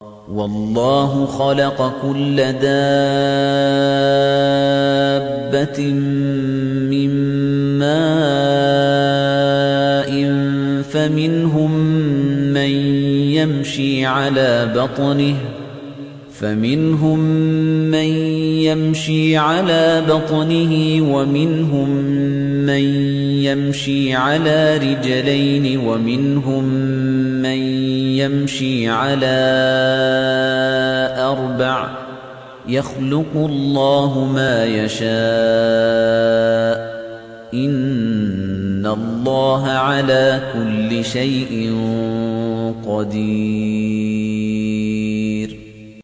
وَاللَّهُ خَلَقَ كُلَّ دَابَّةٍ مِّن مَّاءٍ فَمِنْهُم مَّن يَمْشِي عَلَىٰ بَطْنِهِ وَمِنْهُم مَّن يَمْشِي عَلَىٰ رِجْلَيْنِ وَمِنْهُم مَّن يَمْشِي عَلَىٰ أَرْبَعٍ ۚ يَخْلُقُ اللَّهُ مَا يَشَاءُ ۚ إِنَّ اللَّهَ عَلَىٰ كُلِّ شَيْءٍ قَدِيرٌ